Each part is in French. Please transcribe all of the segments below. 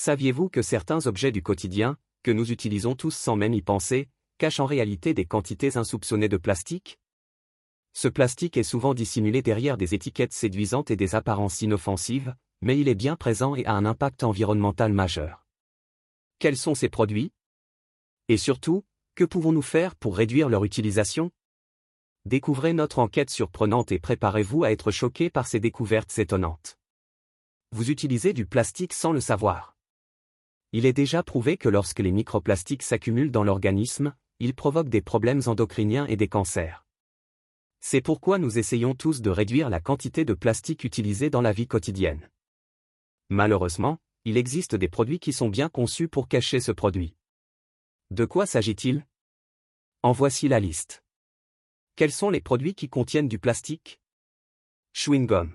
Saviez-vous que certains objets du quotidien, que nous utilisons tous sans même y penser, cachent en réalité des quantités insoupçonnées de plastique? Ce plastique est souvent dissimulé derrière des étiquettes séduisantes et des apparences inoffensives, mais il est bien présent et a un impact environnemental majeur. Quels sont ces produits? Et surtout, que pouvons-nous faire pour réduire leur utilisation? Découvrez notre enquête surprenante et préparez-vous à être choqué par ces découvertes étonnantes. Vous utilisez du plastique sans le savoir. Il est déjà prouvé que lorsque les microplastiques s'accumulent dans l'organisme, ils provoquent des problèmes endocriniens et des cancers. C'est pourquoi nous essayons tous de réduire la quantité de plastique utilisée dans la vie quotidienne. Malheureusement, il existe des produits qui sont bien conçus pour cacher ce produit. De quoi s'agit-il? En voici la liste. Quels sont les produits qui contiennent du plastique? Chewing-gum.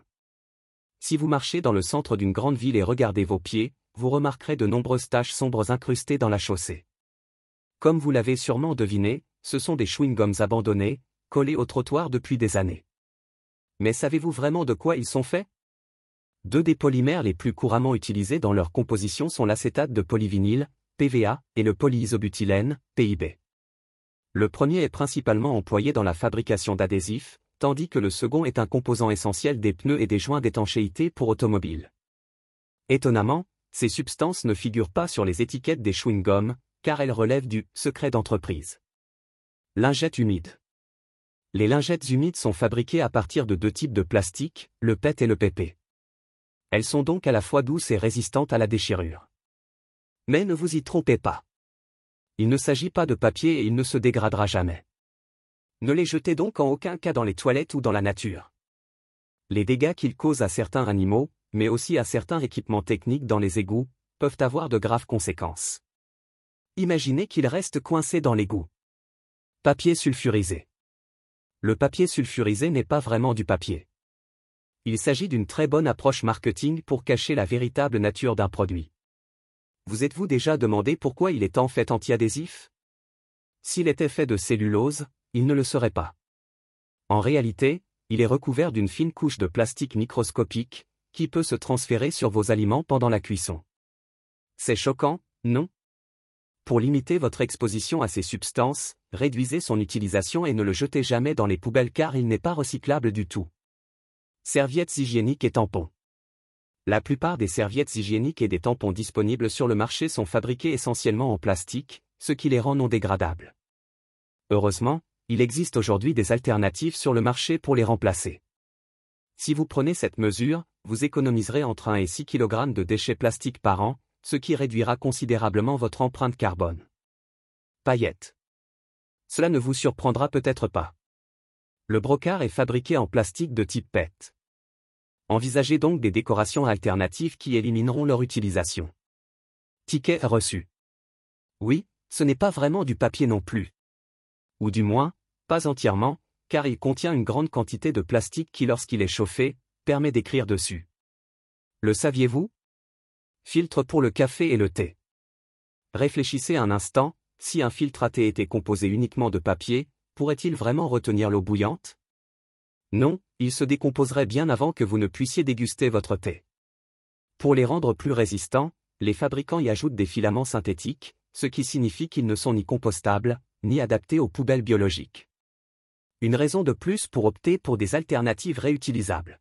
Si vous marchez dans le centre d'une grande ville et regardez vos pieds, vous remarquerez de nombreuses taches sombres incrustées dans la chaussée. Comme vous l'avez sûrement deviné, ce sont des chewing-gums abandonnés, collés au trottoir depuis des années. Mais savez-vous vraiment de quoi ils sont faits? Deux des polymères les plus couramment utilisés dans leur composition sont l'acétate de polyvinyle, PVA, et le polyisobutylène, PIB. Le premier est principalement employé dans la fabrication d'adhésifs, tandis que le second est un composant essentiel des pneus et des joints d'étanchéité pour automobiles. Étonnamment, ces substances ne figurent pas sur les étiquettes des chewing-gums, car elles relèvent du « secret d'entreprise ». Lingettes humides. Les lingettes humides sont fabriquées à partir de deux types de plastique, le PET et le PP. Elles sont donc à la fois douces et résistantes à la déchirure. Mais ne vous y trompez pas. Il ne s'agit pas de papier et il ne se dégradera jamais. Ne les jetez donc en aucun cas dans les toilettes ou dans la nature. Les dégâts qu'ils causent à certains animaux, mais aussi à certains équipements techniques dans les égouts, peuvent avoir de graves conséquences. Imaginez qu'ils restent coincés dans l'égout. Papier sulfurisé. Le papier sulfurisé n'est pas vraiment du papier. Il s'agit d'une très bonne approche marketing pour cacher la véritable nature d'un produit. Vous êtes-vous déjà demandé pourquoi il est en fait anti-adhésif? S'il était fait de cellulose, il ne le serait pas. En réalité, il est recouvert d'une fine couche de plastique microscopique, qui peut se transférer sur vos aliments pendant la cuisson. C'est choquant, non? Pour limiter votre exposition à ces substances, réduisez son utilisation et ne le jetez jamais dans les poubelles car il n'est pas recyclable du tout. Serviettes hygiéniques et tampons. La plupart des serviettes hygiéniques et des tampons disponibles sur le marché sont fabriqués essentiellement en plastique, ce qui les rend non dégradables. Heureusement, il existe aujourd'hui des alternatives sur le marché pour les remplacer. Si vous prenez cette mesure, vous économiserez entre 1 et 6 kg de déchets plastiques par an, ce qui réduira considérablement votre empreinte carbone. Paillettes. Cela ne vous surprendra peut-être pas. Le brocart est fabriqué en plastique de type PET. Envisagez donc des décorations alternatives qui élimineront leur utilisation. Ticket reçu. Oui, ce n'est pas vraiment du papier non plus. Ou du moins, pas entièrement, car il contient une grande quantité de plastique qui lorsqu'il est chauffé, permet d'écrire dessus. Le saviez-vous? Filtre pour le café et le thé. Réfléchissez un instant, si un filtre à thé était composé uniquement de papier, pourrait-il vraiment retenir l'eau bouillante? Non, il se décomposerait bien avant que vous ne puissiez déguster votre thé. Pour les rendre plus résistants, les fabricants y ajoutent des filaments synthétiques, ce qui signifie qu'ils ne sont ni compostables, ni adaptés aux poubelles biologiques. Une raison de plus pour opter pour des alternatives réutilisables.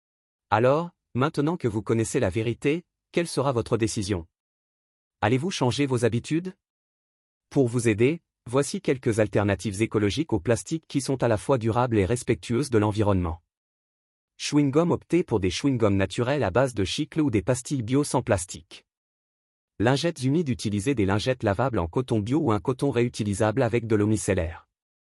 Alors, maintenant que vous connaissez la vérité, quelle sera votre décision? Allez-vous changer vos habitudes? Pour vous aider, voici quelques alternatives écologiques au plastique qui sont à la fois durables et respectueuses de l'environnement. Chewing-gum. Optez pour des chewing-gums naturels à base de chicle ou des pastilles bio sans plastique. Lingettes humides. Utilisez des lingettes lavables en coton bio ou un coton réutilisable avec de l'eau micellaire.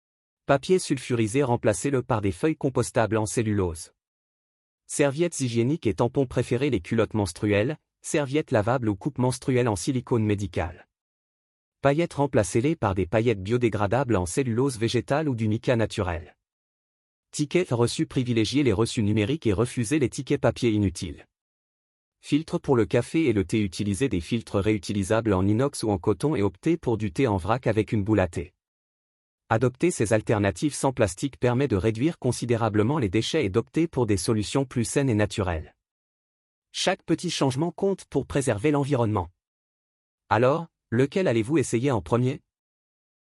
Papier sulfurisé. Remplacez-le par des feuilles compostables en cellulose. Serviettes hygiéniques et tampons. Préférez les culottes menstruelles, serviettes lavables ou coupes menstruelles en silicone médical. Paillettes. Remplacez-les par des paillettes biodégradables en cellulose végétale ou du mica naturel. Tickets reçus. Privilégiez les reçus numériques et refusez les tickets papier inutiles. Filtre pour le café et le thé. Utilisez des filtres réutilisables en inox ou en coton et optez pour du thé en vrac avec une boule à thé. Adopter ces alternatives sans plastique permet de réduire considérablement les déchets et d'opter pour des solutions plus saines et naturelles. Chaque petit changement compte pour préserver l'environnement. Alors, lequel allez-vous essayer en premier?